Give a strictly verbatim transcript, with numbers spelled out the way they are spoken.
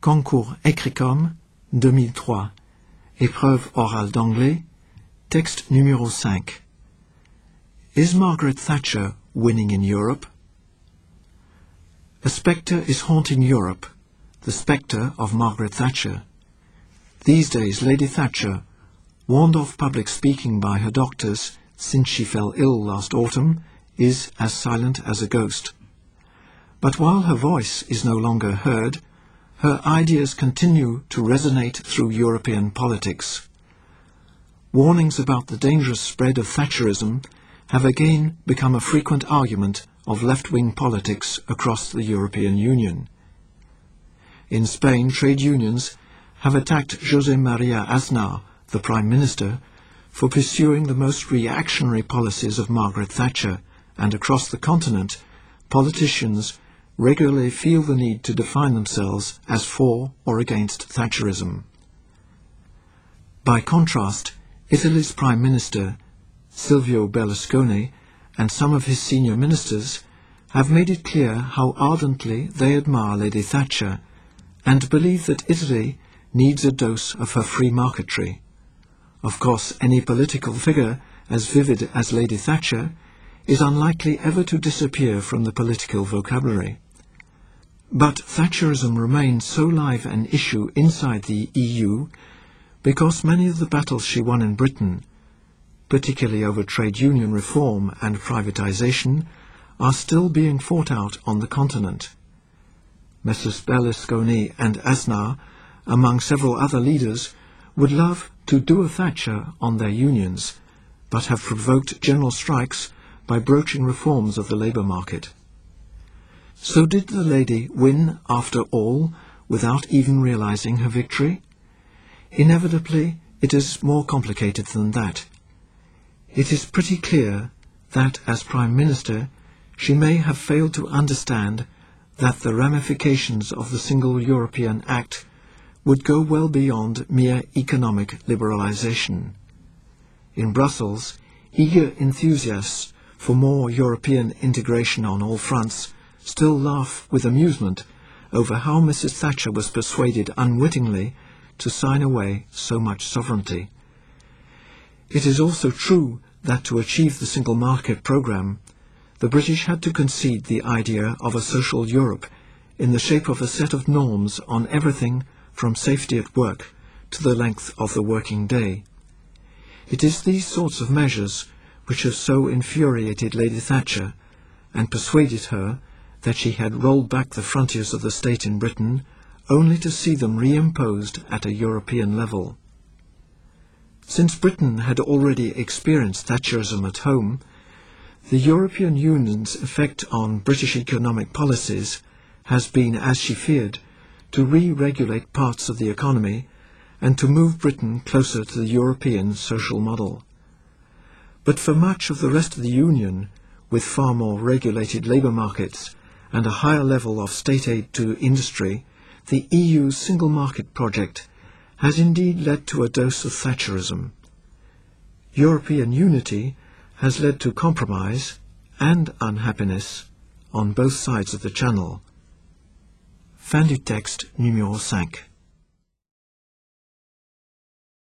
Concours Écricom deux mille trois. Épreuve orale d'anglais. Texte numéro cinq. Is Margaret Thatcher winning in Europe? A spectre is haunting Europe, the spectre of Margaret Thatcher. These days Lady Thatcher, warned off public speaking by her doctors since she fell ill last autumn, is as silent as a ghost. But while her voice is no longer heard, her ideas continue to resonate through European politics. Warnings about the dangerous spread of Thatcherism have again become a frequent argument of left-wing politics across the European Union. In Spain, trade unions have attacked José María Aznar, the Prime Minister, for pursuing the most reactionary policies of Margaret Thatcher, and across the continent, politicians regularly feel the need to define themselves as for or against Thatcherism. By contrast, Italy's Prime Minister, Silvio Berlusconi, and some of his senior ministers have made it clear how ardently they admire Lady Thatcher and believe that Italy needs a dose of her free marketry. Of course, any political figure as vivid as Lady Thatcher is unlikely ever to disappear from the political vocabulary. But Thatcherism remains so live an issue inside the E U because many of the battles she won in Britain, particularly over trade union reform and privatisation, are still being fought out on the continent. Messrs Berlusconi and Aznar, among several other leaders, would love to do a Thatcher on their unions, but have provoked general strikes by broaching reforms of the labour market. So did the lady win after all, without even realising her victory? Inevitably, it is more complicated than that. It is pretty clear that, as Prime Minister, she may have failed to understand that the ramifications of the Single European Act would go well beyond mere economic liberalisation. In Brussels, eager enthusiasts for more European integration on all fronts still laugh with amusement over how Missus Thatcher was persuaded unwittingly to sign away so much sovereignty. It is also true that to achieve the single market programme, the British had to concede the idea of a social Europe in the shape of a set of norms on everything from safety at work to the length of the working day. It is these sorts of measures which have so infuriated Lady Thatcher and persuaded her that she had rolled back the frontiers of the state in Britain only to see them reimposed at a European level. Since Britain had already experienced Thatcherism at home, the European Union's effect on British economic policies has been, as she feared, to re-regulate parts of the economy and to move Britain closer to the European social model. But for much of the rest of the Union, with far more regulated labour markets and a higher level of state aid to industry, the E U's single market project has indeed led to a dose of Thatcherism. European unity has led to compromise and unhappiness on both sides of the Channel. Fin du texte numéro cinq.